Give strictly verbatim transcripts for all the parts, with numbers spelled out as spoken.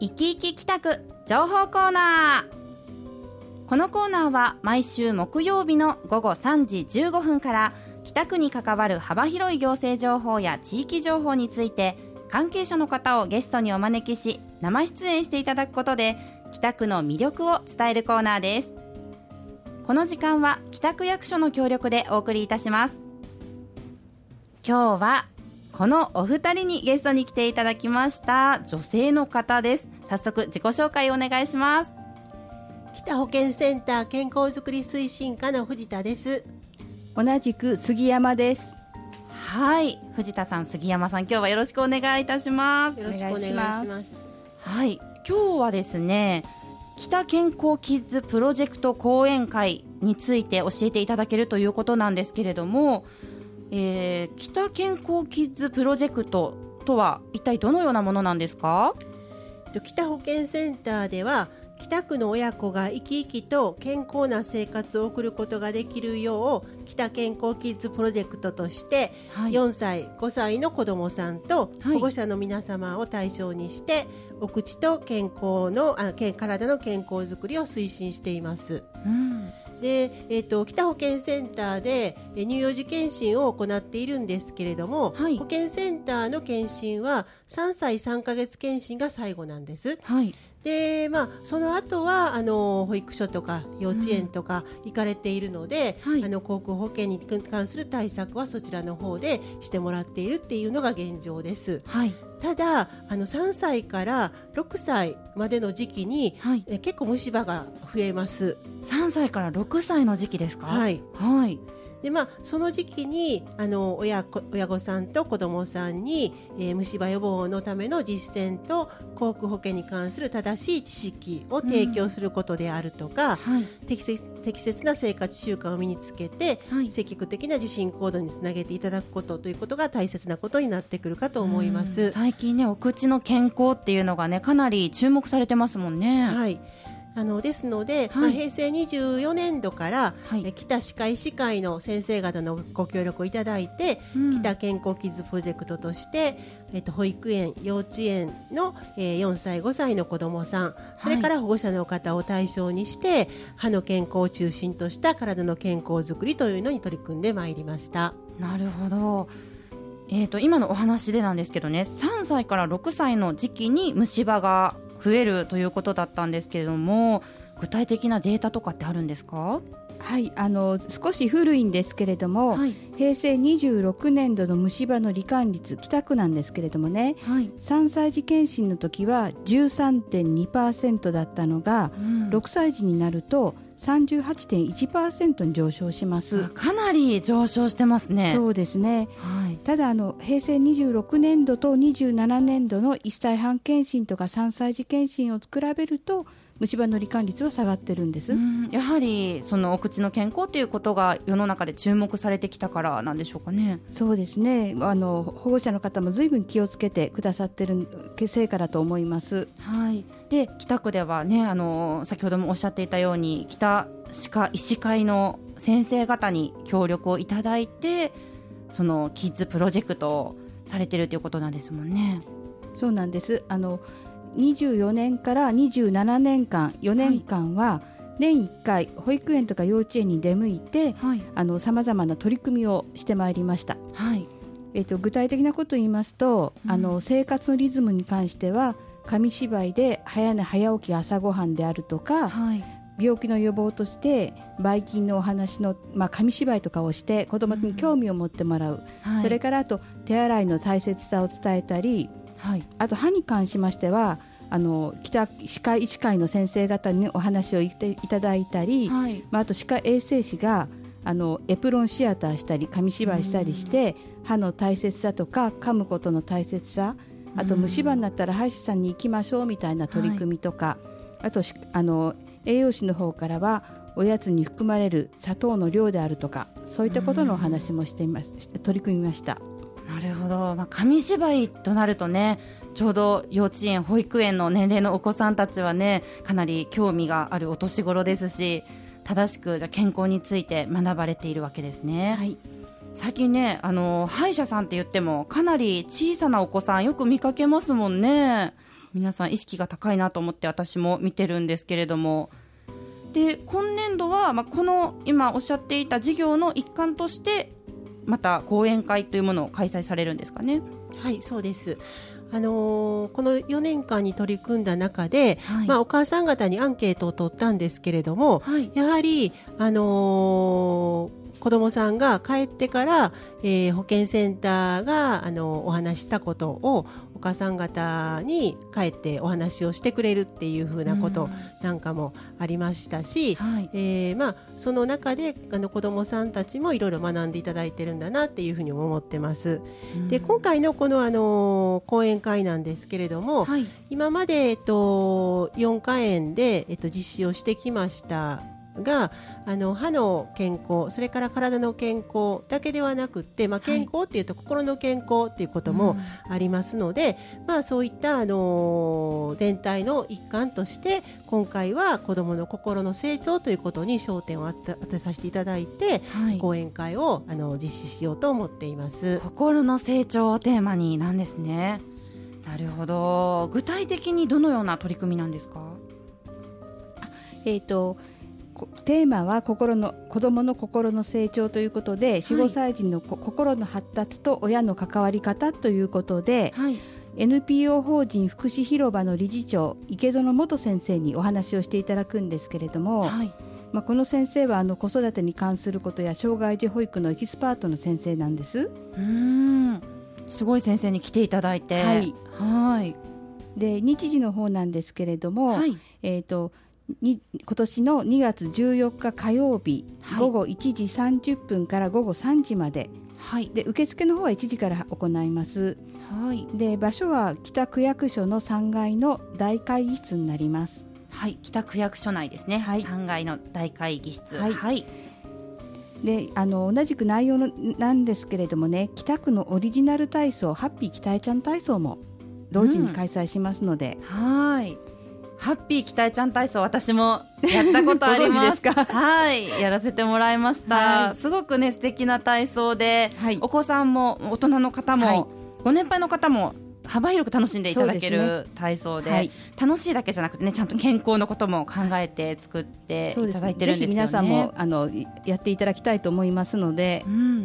いきいき帰宅情報コーナー。このコーナーは毎週木曜日の午後さんじじゅうごふんから北区に関わる幅広い行政情報や地域情報について関係者の方をゲストにお招きし生出演していただくことで北区の魅力を伝えるコーナーです。この時間は北区役所の協力でお送りいたします。今日はこのお二人にゲストに来ていただきました。女性の方です。早速自己紹介をお願いします。 北保健センター健康づくり推進課の藤田です。 同じく杉山です。 はい、藤田さん、杉山さん、今日はよろしくお願いいたします。 よろしくお願いします。 はい、今日はですね、北健康キッズプロジェクト講演会について教えていただけるということなんですけれども、えー、北健康キッズプロジェクトとは一体どのようなものなんですか？ 北保健センターでは北区の親子が生き生きと健康な生活を送ることができるよう北健康キッズプロジェクトとして、はい、よんさいごさいの子どもさんと保護者の皆様を対象にして、はい、お口と健康のあ体の健康づくりを推進しています。うんでえー、と北保健センターで乳幼児検診を行っているんですけれども、はい、保健センターの検診はさんさいさんかげつ検診が最後なんです。はいでまあ、その後はあの保育所とか幼稚園とか行かれているので、うんはい、あの航空保険に関する対策はそちらの方でしてもらっているっていうのが現状です。はい、ただあのさんさいからろくさいまでの時期に、はい、え結構虫歯が増えます。 さんさいからろくさいの時期ですか？ はい、はいでまあ、その時期にあの 親, 親御さんと子どもさんに、えー、虫歯予防のための実践と航空保険に関する正しい知識を提供することであるとか、うんはい、適切、適切な生活習慣を身につけて、はい、積極的な受診行動につなげていただくことということが大切なことになってくるかと思います。 最近ね、お口の健康っていうのがねかなり注目されてますもんね。 はいあのですので、はいまあ、平成にじゅうよねんどから、はい、え北歯科医師会の先生方のご協力をいただいて、うん、北健康キッズプロジェクトとして、えっと、保育園幼稚園の、えー、よんさいごさいの子どもさんそれから保護者の方を対象にして、はい、歯の健康を中心とした体の健康づくりというのに取り組んでまいりました。 なるほど。えーと、今のお話でなんですけどね、さんさいからろくさいの時期に虫歯が増えるということだったんですけれども、具体的なデータとかってあるんですか？ はい、あの少し古いんですけれども、はい、平成にじゅうろくねんどの虫歯の罹患率北区なんですけれどもね、はい、さんさい児検診の時は じゅうさんてんにパーセント だったのが、うん、ろくさい児になると さんじゅうはちてんいちパーセント に上昇します。 かなり上昇してますね。 そうですね、はい、ただあの平成にじゅうろくねんどとにじゅうななねんどのいっさいはん検診とかさんさい児検診を比べると虫歯の罹患率は下がってるんです。 うんやはりそのお口の健康ということが世の中で注目されてきたからなんでしょうかね。 そうですね、あの保護者の方も随分気をつけてくださってる成果だと思います。 はい、で北区ではね、あの先ほどもおっしゃっていたように北歯科医師会の先生方に協力をいただいてそのキッズプロジェクトをされているということなんですもんね。 そうなんです。あのにじゅうよねんからにじゅうななねんかんよねんかんは年いっかい保育園とか幼稚園に出向いてさまざまな取り組みをしてまいりました。はいえー、と具体的なことを言いますと、うん、あの生活のリズムに関しては紙芝居で早寝早起き朝ごはんであるとか、はい、病気の予防としてばい菌のお話の、まあ、紙芝居とかをして子どもに興味を持ってもらう、うんはい、それからあと手洗いの大切さを伝えたり、はい、あと歯に関しましてはあの北歯科医師会の先生方にお話をいただいたり、はいまあ、あと歯科衛生士があのエプロンシアターしたり紙芝居したりして歯の大切さとか噛むことの大切さ、あと虫歯になったら歯医者さんに行きましょうみたいな取り組みとか、はい、あとあの栄養士の方からはおやつに含まれる砂糖の量であるとかそういったことのお話もしています、取り組みました。 なるほど、まあ、紙芝居となるとね、ちょうど幼稚園保育園の年齢のお子さんたちはねかなり興味があるお年頃ですし、正しくじゃ健康について学ばれているわけですね。はい、最近ねあの歯医者さんって言ってもかなり小さなお子さんよく見かけますもんね。 皆さん意識が高いなと思って私も見てるんですけれども、で今年度は、まあ、この今おっしゃっていた事業の一環としてまた講演会というものを開催されるんですかね。 はい、そうです。あのー、このよねんかんに取り組んだ中で、はい、まあ、お母さん方にアンケートを取ったんですけれども、はい、やはり、あのー、子どもさんが帰ってから、えー、保健センターが、あのー、お話ししたことをお母さん方に帰ってお話をしてくれるっていうふうなことなんかもありましたし、はい、えーまあ、その中であの子どもさんたちもいろいろ学んでいただいてるんだなっていうふうに思ってます。で今回のこの、あの講演会なんですけれども、はい、今まで、えっと、よんかいえんで、えっと、実施をしてきましたが、あの歯の健康、それから体の健康だけではなくて、まあ、健康っていうと心の健康っていうこともありますので、はい、まあ、そういった、あのー、全体の一環として今回は子どもの心の成長ということに焦点を当てさせていただいて、はい、講演会をあの実施しようと思っています。 心の成長をテーマになんですね。なるほど。具体的にどのような取り組みなんですか？ えーとテーマは心の子どもの心の成長ということで、はい、よん、ごさい児の心の発達と親の関わり方ということで、はい、エヌピーオー 法人福祉広場の理事長池園元先生にお話をしていただくんですけれども、はい、まあ、この先生はあの子育てに関することや障害児保育のエキスパートの先生なんです。 うーん、すごい先生に来ていただいて、はい、はい、 で日時の方なんですけれども、はい、えーとに今年のにがつじゅうよっか火曜日、はい、午後いちじさんじゅっぷんから午後さんじまで、はい、で受付の方はいちじから行います、はい、で場所は北区役所のさんがいの大会議室になります。 はい、北区役所内ですね、はい、さんがいの大会議室、はいはい、 であの同じく内容のなんですけれどもね、北区のオリジナル体操ハッピー北江ちゃん体操も同時に開催しますので、 うん、はい、ハッピー北江ちゃん体操私もやったことあります。 ご存知ですか？ はい、やらせてもらいました、はい、すごくね素敵な体操で、はい、お子さんも大人の方も、はい、ご年配の方も幅広く楽しんでいただける体操 で, で、ね、はい、楽しいだけじゃなくてね、ちゃんと健康のことも考えて作っていただいてるんですよね。ぜひ皆さんもあのやっていただきたいと思いますので、うん、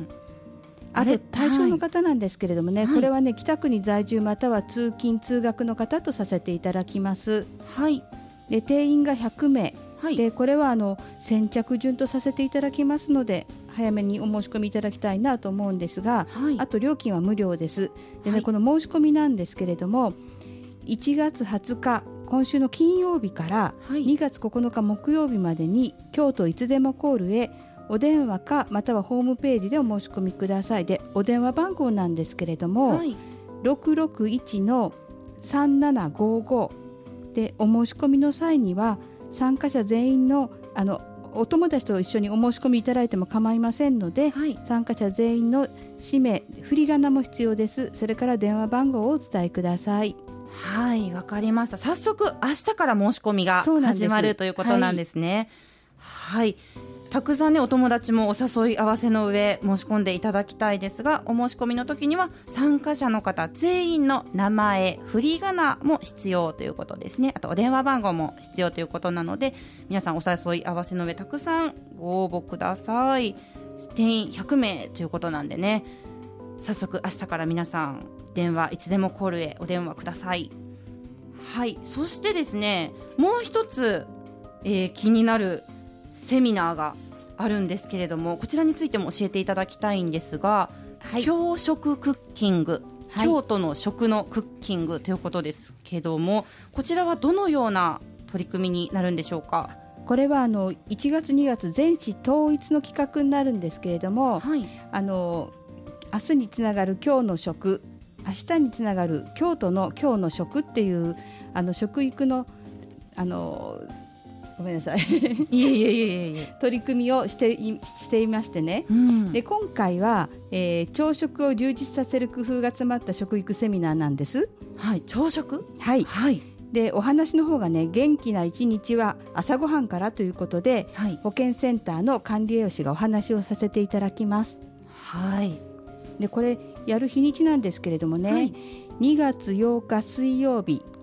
あと対象の方なんですけれどもね、はい、これはね北区に在住または通勤通学の方とさせていただきます、はい、で定員がひゃくめい、はい、でこれはあの先着順とさせていただきますので早めにお申し込みいただきたいなと思うんですが、はい、あと料金は無料ですで、ね、はい、この申し込みなんですけれどもいちがつはつか今週の金曜日からにがつここのか木曜日までに京都いつでもコールへお電話かまたはホームページでお申し込みください。でお電話番号なんですけれども、はい、ろくろくいちのさんななごごでお申し込みの際には参加者全員のあのお友達と一緒にお申し込みいただいても構いませんので、はい、参加者全員の氏名振り仮名も必要です。それから電話番号をお伝えください。 はい、わかりました。早速明日から申し込みが始まるということなんですね。はい、はい、たくさんねお友達もお誘い合わせの上申し込んでいただきたいですが、お申し込みの時には参加者の方全員の名前振り仮名も必要ということですね。あとお電話番号も必要ということなので、皆さんお誘い合わせの上たくさんご応募ください。定員ひゃくめいということなんでね、早速明日から皆さん電話いつでもコールへお電話ください。はい、そしてですねもう一つ、えー、気になるセミナーがあるんですけれども、こちらについても教えていただきたいんですが、はい、京食クッキング、はい、京都の食のクッキングということですけども、こちらはどのような取り組みになるんでしょうか？ これはあのいちがつにがつ全市統一の企画になるんですけれども、はい、あの明日につながる今日の食、明日につながる京都の今日の食っていうあの食育のあのごめんなさいいえいえいえいえ取り組みをしてい、していましてね、うん、で今回は、えー、朝食を充実させる工夫が詰まった食育セミナーなんです。 はい、朝食、 はい、はい、でお話の方がね元気な一日は朝ごはんからということで、はい、保健センターの管理栄養士がお話をさせていただきます。 はい、でこれやる日にちなんですけれどもね、はい、にがつようか水曜日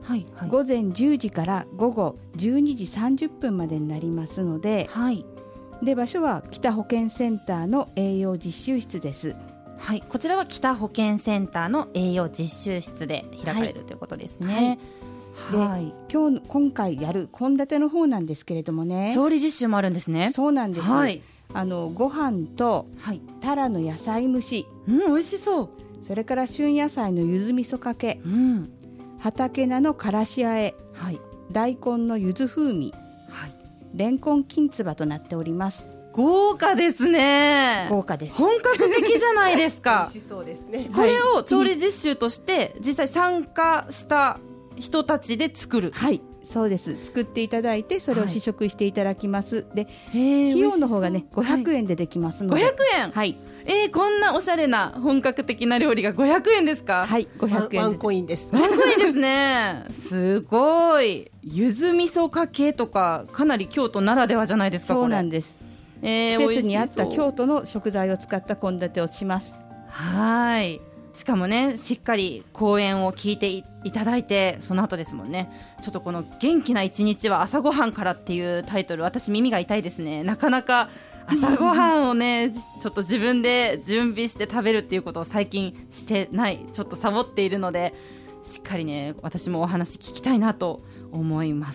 はいはい、午前じゅうじから午後じゅうにじさんじゅっぷんまでになりますので、はい、で場所は北保健センターの栄養実習室です。 はい、こちらは北保健センターの栄養実習室で開かれる、はい、ということですね。 はいはい、で今日今回やる献立の方なんですけれどもね、 調理実習もあるんですね。 そうなんです、はい、あのご飯と、はい、タラの野菜蒸し、 うん、美味しそう。 それから旬野菜のゆず味噌かけ、うん、畑菜のからしあえ、はい、大根のゆず風味、はい、れんこんきんつばとなっております。 豪華ですね。 豪華です。 本格的じゃないですか。 美味しそうですね。 これを調理実習として実際参加した人たちで作る。 はい、そうです。作っていただいてそれを試食していただきます、はい、で費用の方がねごひゃくえんでできますので、 はい、ごひゃくえん、 はい、 えー、こんなおしゃれな本格的な料理がごひゃくえんですか？ はい、ごひゃくえんワンコインです。 ワンコインですね。すごい。ゆず味噌かけとかかなり京都ならではじゃないですか。 そうなんです、えー、季節に合った京都の食材を使った献立をします。 はい、しかもねしっかり講演を聞いて い, いただいてその後ですもんね。ちょっとこの元気な一日は朝ごはんからっていうタイトル、私耳が痛いですね。なかなか朝ごはんをねちょっと自分で準備して食べるっていうことを最近してない、ちょっとサボっているのでしっかりね私もお話聞きたいなと思います。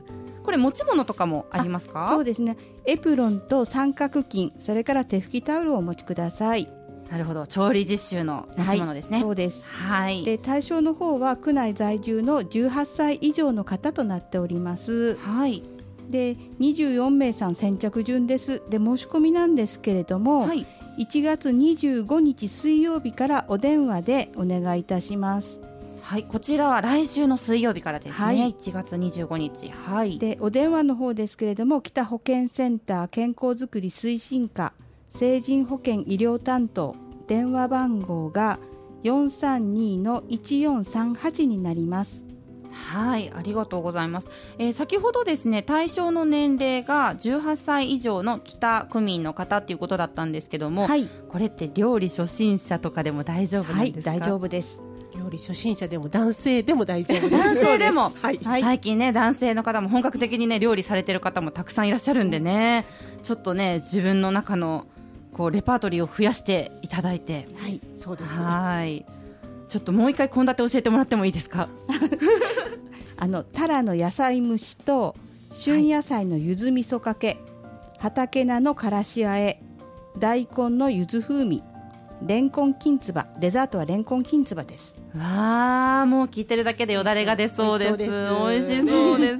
これ持ち物とかもありますか？ そうですね、エプロンと三角巾、それから手拭きタオルをお持ちください。 なるほど、調理実習の持ち物ですね。 はい、そうです、 はい、 で対象の方は区内在住のじゅうはっさい以上の方となっております。 はい、 でにじゅうよんめいさん先着順です。で申し込みなんですけれども、はい、いちがつにじゅうごにち水曜日からお電話でお願いいたします。 はい、こちらは来週の水曜日からですね、はい、いちがつにじゅうごにち、はい、 でお電話の方ですけれども、北保健センター健康づくり推進課成人保健医療担当、電話番号が よんさんに のいちよんさんはち になります。 はい、ありがとうございます。えー、先ほどですね対象の年齢がじゅうはっさい以上の北区民の方ということだったんですけども、はい、これって料理初心者とかでも大丈夫なんですか？ はい、大丈夫です。 料理初心者でも男性でも大丈夫です。 男性でも、 はい、 最近ね男性の方も本格的にね料理されてる方もたくさんいらっしゃるんでね、ちょっとね自分の中のこうレパートリーを増やしていただいて、 はい、そうですね。 はい、ちょっともう一回献立教えてもらってもいいですか？ あのタラの野菜蒸しと旬野菜のゆず味噌かけ、はい、畑菜のからしあえ、大根のゆず風味、れんこんきんつば、デザートはれんこんきんつばです。 わー、もう聞いてるだけでよだれが出そうです。美味しそうです。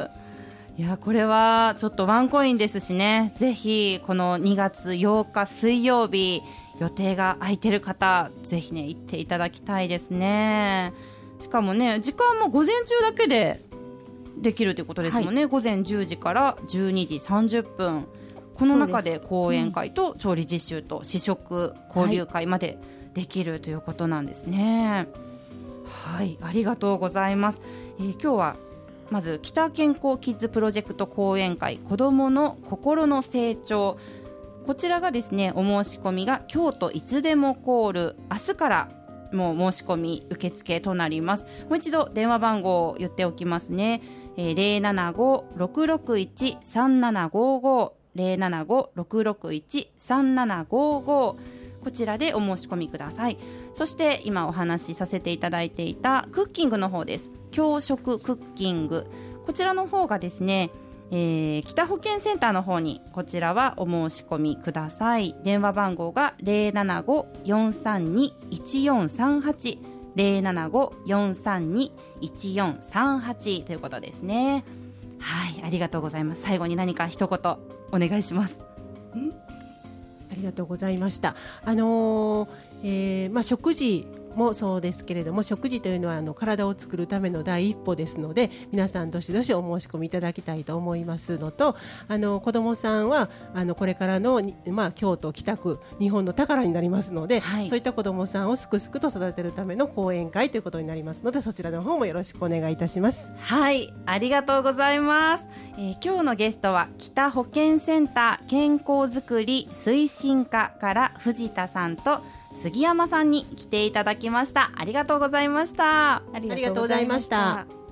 いやこれはちょっとワンコインですしね、ぜひこのにがつようか水曜日予定が空いてる方ぜひね行っていただきたいですね。しかもね時間も午前中だけでできるということですもんね、はい、午前じゅうじからじゅうにじさんじゅっぷん、この中で講演会と調理実習と試食交流会までできるということなんですね。はい、ありがとうございます。えー、今日はまず北健康キッズプロジェクト講演会子どもの心の成長、こちらがですねお申し込みが京都いつでもコール、明日からもう申し込み受付となります。もう一度電話番号を言っておきますね、えー、ゼロななご ろくろくいち さんななごご ゼロななご ろくろくいち さんななごご、こちらでお申し込みください。そして今お話しさせていただいていたクッキングの方です。教食クッキング、こちらの方がですね、えー、北保健センターの方にこちらはお申し込みください。電話番号が ゼロななご よんさんに いちよんさんはち ゼロななご よんさんに いちよんさんはち ということですね。はい、ありがとうございます。最後に何か一言お願いします。 んありがとうございました。あのーえーまあ、食事もそうですけれども、食事というのはあの体を作るための第一歩ですので、皆さんどしどしお申し込みいただきたいと思いますのと、あの子どもさんはあのこれからの、まあ、京都北区日本の宝になりますので、はい、そういった子どもさんをすくすくと育てるための講演会ということになりますので、そちらの方もよろしくお願いいたします。 はい、ありがとうございます。えー、今日のゲストは北保健センター健康づくり推進課から藤田さんと杉山さんに来ていただきました。ありがとうございました。 ありがとうございました。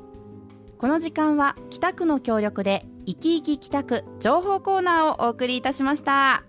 この時間は北区の協力でいきいき北区情報コーナーをお送りいたしました。